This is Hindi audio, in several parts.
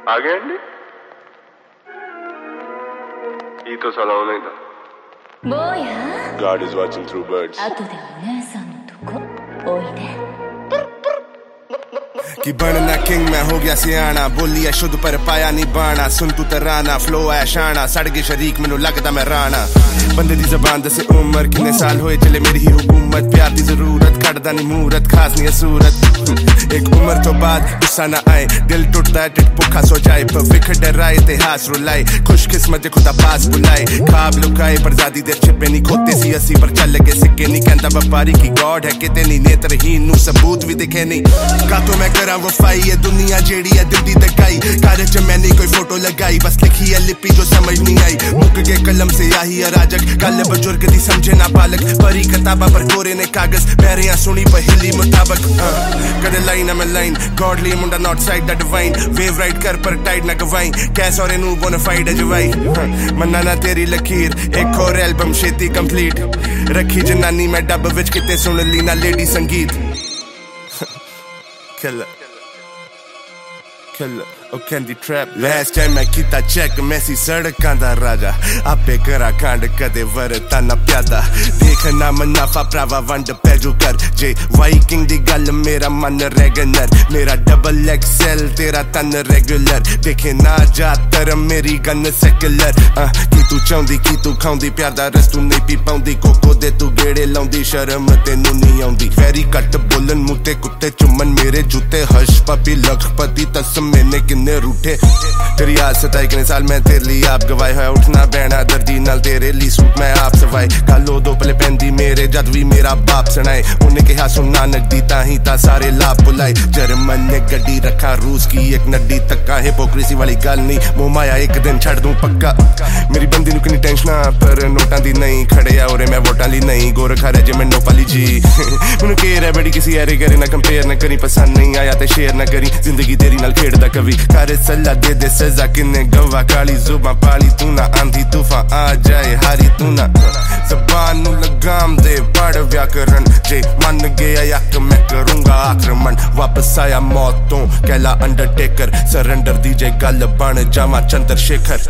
आ गए అండి ఈతో సలావునైదా 뭐야? God is watching through birds. 아또대 오네상 두고 오이데 कि बनना किंग मैं हो गया सियाना बोली है शुद्ध पर पाया नहीं बाना सुन तू तराना फ्लो है शाना सड़ गए शरीक मैनू लगदा मैं राना बंदे दी जबान दसे उम्र कितने साल होए चले मेरी ही हुकूमत प्यार दी जरूरत कटदा नहीं मूरत खास नहीं सूरत एक उम्र तो बाद गुस्सा ना आए दिल टूटता है टिट भुखा सो जाए भविष्य डराए इतिहास रुलाए खुशकिस्मत खुदा पास बुलाए खाब लुकाए पर जादी दे छिपे नहीं खोते सी अस्सी पर चल लगे सिक्के नहीं कहता व्यापारी की गॉड है किते नहीं नेत्रहीन नू सबूत भी दिखे नहीं का तो मैं करा वफाई ये दुनिया जेड़ी है दिल दी दगाई कार च मैंने कोई फोटो लगाई बस लिखी है लिपि जो समझ नहीं आई मुक गए कलम से आही अराजक गल बुजुर्ग दी समझे ना बालक परी किताबा पर कोरे ने कागज पैरियां सुनी पहली मुताबक कदे लाइन मैं लाइन गॉडली मुंडा not side the divine wave ride कर पर टाइड ना गवाई कैस और नु बोनाफाइड अजवाई मन्ना ना तेरी लकीर एक और एल्बम छेती कंप्लीट रखी जनानी मैं डब विच किते सुन ली ना लेडी संगीत Killer, oh candy trap Last time मैं कीता चेक मैसी सड़कां दा राजा आपे करा कांड कदे वरता ना प्यादा देखना मुनाफा प्रावा वंड पैजू कर जे वाइकिंग दी गल मेरा मन रेगनर मेरा डबल एक्सएल तेरा तन रेगुलर देखे ना जातर मेरी गन सेकुलर की तू चाहुंदी की तू खाउंदी प्यार दा रस तू नहीं पी पाउंदी कोको दे तू गेड़े लाउंदी शर्म तेनू नहीं आउंदी वेरी कट बोलन मुते कुत्ते चुमन मेरे जूते हश पपी लखपति तस मैंने किन्ने रूठे तेरी आज सताई कितने साल मैं तेरे लिए आप गवाए है उठना बहना दर्दी नाल तेरे लिए सूट मैं आप सवाई कालो दो पले पहनदी मेरे जद भी मेरा बाप सुनाए उन्हें कहा सुनना नकदी ताही ता सारे लाभ बुलाए जर्मन ने गड्डी रखा रूस की एक नड्डी तक्का हिपोक्रेसी वाली गल नहीं मुंह माया एक दिन छड़ दूं पक्का मेरी बंदी नु कितनी टेंशन पर नोटां दी नहीं खड़े आ और मैं वोटां ली नहीं गोरखा रेजिमेंट नोपाली जी मैनू केयर है बड़ी किसी यारे करे ना कंपेयर ना करी पसंद नहीं आया ते शेयर ना करी जिंदगी तेरी नाल खेड़दा कभी करे सल्ला दे दे सजा किन्ने गवा काली जुबां पाली तू ना आंधी तूफान आ जाए हारी तू ना ज़बान नु लगाम दे पढ़ व्याकरण जे मन गया यक मैं करूंगा आक्रमण वापस आया मौतों कहला अंडरटेकर सरेंडर दीजे गल बन जावा चंद्रशेखर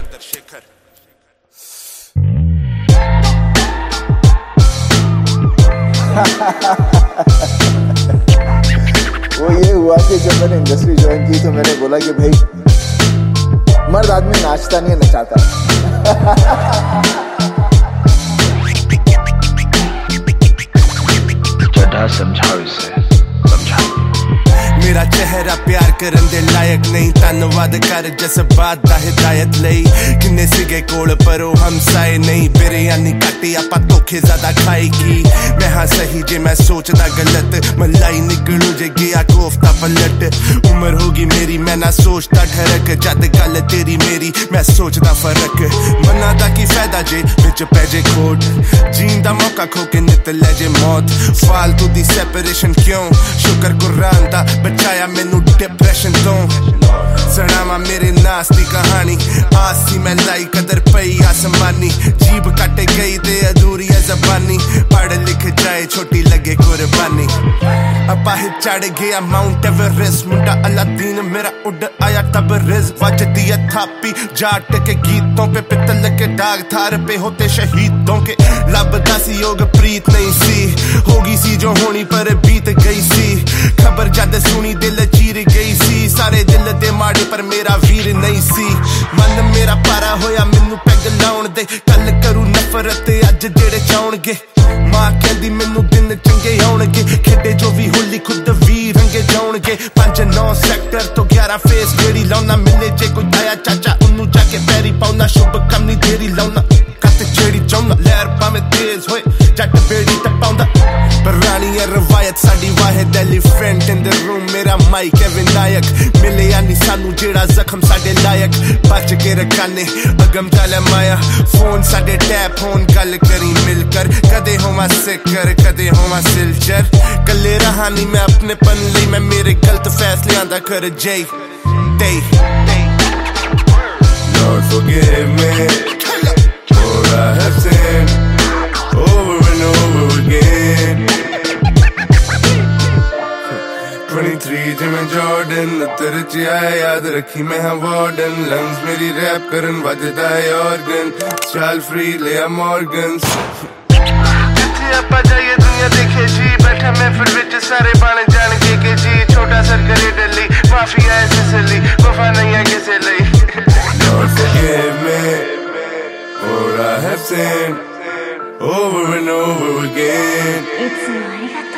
वो ये हुआ कि जब मैंने इंडस्ट्री ज्वाइन की तो मैंने बोला कि भाई मर्द आदमी नाचता नहीं नचाता चढ़ा समझाओ इसे मेरा चेहरा प्यार करन दे लायक नहीं धन्नवाद कर जज्बात दा हिदायत लई किन्ने सिगे कोल पर हम साए नहीं बिरयानी काटी आपा धोखे ज्यादा खाई की मैं हाँ सही जे मैं सोचदा गलत मलाई निकलू जे गया कोफ्ता पलट उम्र होगी मेरी मैं ना सोचता ठरक जद गल तेरी मेरी मैं सोचदा फर्क मना दा की फायदा जे विच पैजे खोट जीन दा मौका खो के नित ले जे मौत फालतू दी सेपरेशन क्यों शुक्र कुरान दा बचाया मैनू डिप्रेशन तो सनावा मेरे नास दी कहानी आसी मैं लाई कदर पई आसमानी जीभ कटे गई ते अधूरी है जबानी पढ़ लिख जाए छोटी लगे कुर्बानी अपाहिज चढ़ गया माउंट एवरेस्ट मुंडा अलादीन मेरा उड़ आया तबरेज वजदी है थापी जाट के गीतों पे पितल के दाग थार पे होते शहीदों के लबदा सी योग प्रीत नहीं सी होगी सी जो होनी पर बीत गई सी खबर जद सुनी दिल चीर गई सी सारे दिल दे माड़े पर मेरा वीर नहीं सी मन मेरा पारा होया मैनू पैग लाउण दे कल करू नफरत अज जेड़े चाउणगे मां कहंदी मैनू दिन चंगे आउणगे खेडे जो भी होली खुद भी रंगे जाउणगे 5-9 सेक्टर तो 11 फेस जेड़ी लाउना मिले जे कोई आया चाचा उन्नू जाके पैरी पाउना शुभ कम नहीं तेरी लाउना कत जेड़ी चाउना लहर पावे तेज होए जट बेड़ी टपाउंदा पर रानी है रवायत साडी वाहिद एलिफेंट इन द रूम मेरा माइक है विनायक मिले यानी सानू जेड़ा जख्म साडे लायक बच के रखाने अगम चले माया फोन साडे टैप होन गल करी मिलकर कदे होवा सिकर कदे होवा सिलचर कले रहानी मैं अपने पन लई मैं मेरे गलत फैसले आंदा कर जय दे Lord forgive me for I have sinned over and over again 23 जिमें जॉर्डन उतर आए याद रखी मैं हाँ वार्डन लंग्स मेरी रैप करन बजदा है ऑर्गन चाल फ्री ले मॉर्गन जिथे आपा जाइए दुनिया देखे जी बैठा मैं फिर विच सारे बाने जान के जी छोटा सर करे डली माफिया ऐसे सली वफा नहीं है किसे लई Lord forgive me for I have sinned over and over again いつもありがとう